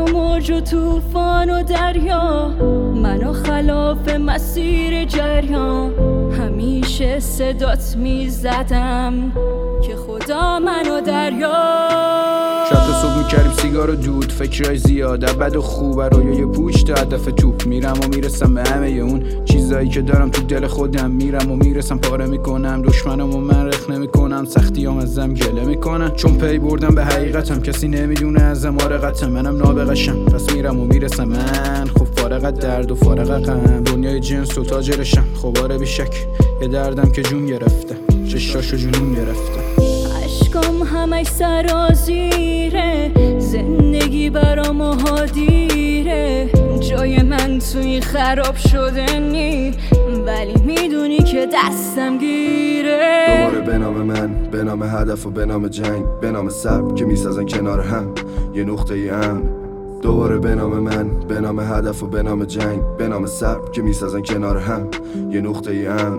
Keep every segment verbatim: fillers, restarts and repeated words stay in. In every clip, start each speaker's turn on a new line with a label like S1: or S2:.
S1: و موج و طوفان و دریا، منو خلاف مسیر جریان. همیشه صدات میزدم که خدا منو دریا.
S2: شب تا صبح میکردیم سیگار و دود، فکرهای زیاده بد و خوب، رویای پوچ تا هدف توپ. میرم و میرسم به همه اون چیزایی که دارم تو دل خودم. میرم و میرسم پاره میکنم دشمنم و من رخ نمیکنم. سختیام ازم گله میکنن چون پی بردم به حقیقتم. کسی نمیدونه ازم آرقتم، منم نابغشم. پس میرم و میرسم من خب فارغ از درد و فارغ غم. دنیای جنس و تاجرشم خب آره بیشک. یه دردم که جون گرفته، چشاشو جنون گرفته.
S1: عشقام همش سرازیره، زندگی برام هادیره. جای من توی خراب شده نی، ولی میدونی که دستم گیره.
S3: دوباره به نام من، به نام هدف و به نام جنگ، به نام صبر که میسازن کنار هم یه نقطه ای امن. دوباره به نام من، به نام هدف و به نام جنگ، به نام صبر که میسازن کنار هم یه نقطه ای امن.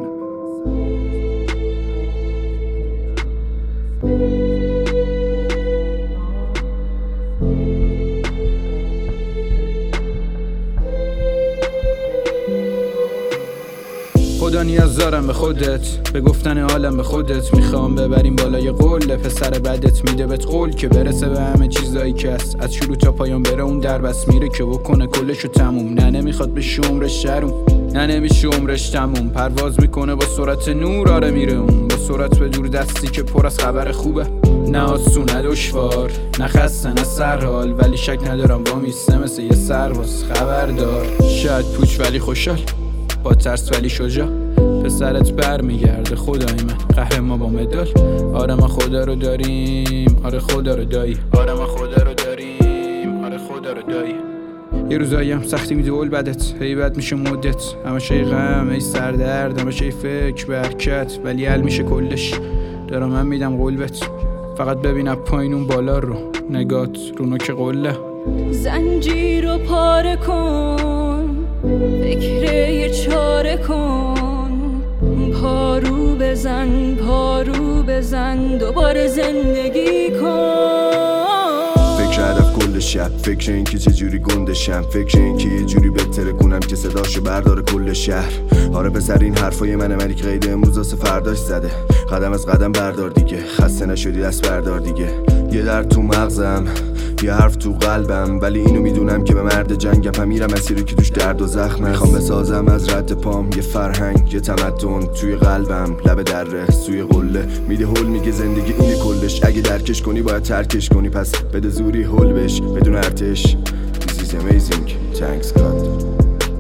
S2: خدا نیاز دارم به خودت، به گفتن حالم به خودت. میخوام ببریم بالای قول، پسر بدت میده بهت قول که برسه به همه چیزایی که هست. از شروع تا پایان بره اون در بس میره که بکنه کلشو تموم. نه نمیخواد بشه عمرش شروم، نه نمیشه عمرش تموم. پرواز میکنه با سرعت نور، آره میره اون با سرعت به دور دستی که پر از خبر خوبه. نه آسون نه دشوار، نه خسته نه سرحال، ولی شک ندارم با میسته مثل یه سرباز خبردار. شاید پوچ ولی خوشحال، با ترس ولی شجاع. پسرت بر میگرده خدای من، قهرمان با مدال. آره ما خدا رو داریم، آره خدا رو دایی. آره ما خدا رو داریم، آره خدا رو دایی. یه روزایی هم سختی میده اول بدت، هی بد میشه مدت. همش ای غم، ای سردرد، همش ای فکر به حرکت، ولی حل میشه کلش. دارم من میدم قول بهت، فقط ببین از پایین اون بالا رو. نگات رو نوک قله.
S1: زنجیر رو پاره کن، فکر یه چاره کن. پارو بزن، پارو بزن، دوباره زندگی کن.
S3: فکر هدف کل شب، فکر این که چجوری گندشم، فکر این که یه جوری بهتره کنم که صداشو برداره کل شهر. آره پسر این حرفای منه، ملیک قید امروز واسه فرداش زده. قدم از قدم بردار دیگه، خسته نشدی دست بردار دیگه. یه درد تو مغزم، یه حرف تو قلبم، ولی اینو میدونم که به مرد جنگم. هم میرم مسیری که توش درد و زخمه. میخوام بسازم از رد پام یه فرهنگ، یه تمدن توی قلبم. لب دره سوی قله میده هول، میگه زندگی اینه کلش. اگه درکش کنی باید ترکش کنی، پس بده زوری هول بش بدون ارتش. This is amazing, thanks God.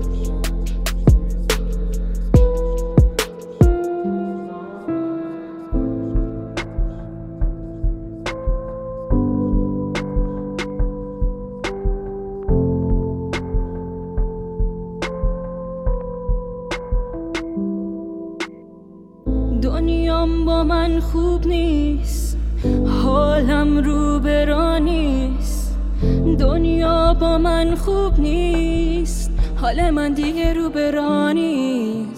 S1: دنیام با من خوب نیست، حالم رو برا نیست. دنیا با من خوب نیست، حال من دیگه رو برا نیست.